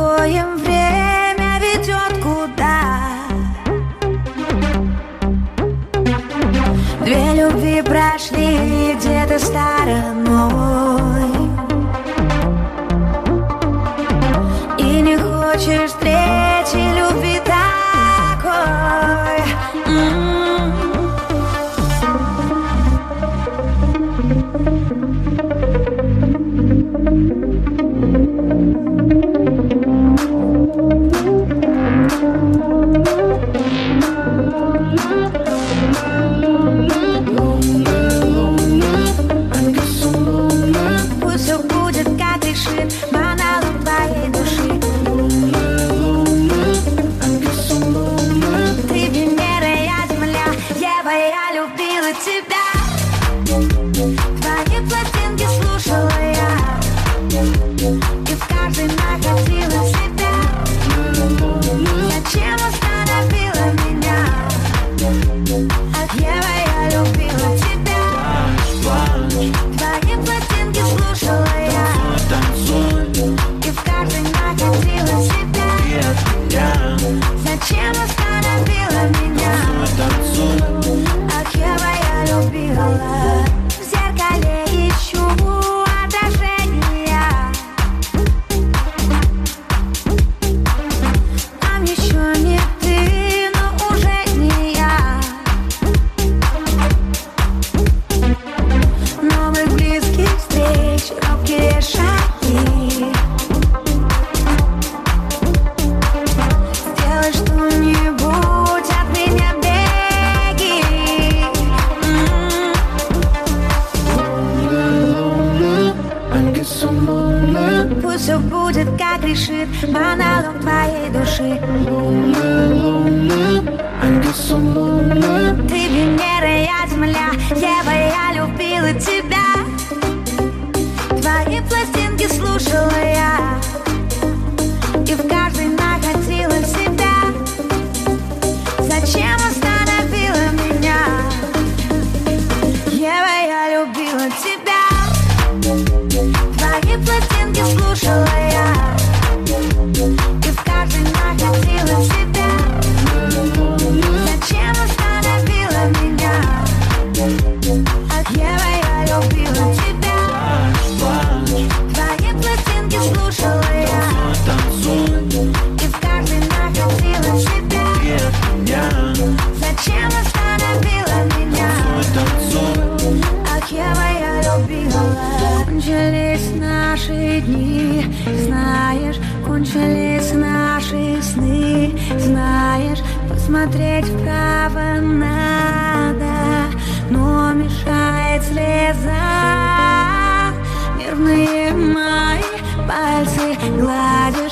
обоим время ведет куда. Две любви прошли где-то стороной, и не хочешь встречи любви такой. Пусть все будет, как решит монолог твоей души. Ты Венера, я Земля, Ева, я любила тебя. Твои пластинки слушала я, и в каждой находила себя. Зачем остановила меня? От Ева я любила тебя. Твои пластинки слушала я, и в каждой находила себя. Зачем остановила меня? От Ева я любила. В зеркале ищу отражения. Там еще не ты, но уже не я. Новых близких встреч, робкие шаги. Сделай что-нибудь от меня, беги. Пусть все будет, как решит монолог твоей души. Ты Венера, я Земля, Ева, я любила тебя. Твои пластинки слушала я, и в каждой находила себя. Зачем остановила меня? Ева, я любила тебя. Твои пластинки слушала я, и в каждой находила себя. Зачем остановила меня? От Ева я любила тебя. Твои пластинки слушала я, и в каждой находила себя. Зачем остановила меня? От Ева я любила. Кончились наши дни, знаешь, кончились наши сны, знаешь, посмотреть вправо надо, но мешает слеза. Нервные мои пальцы гладишь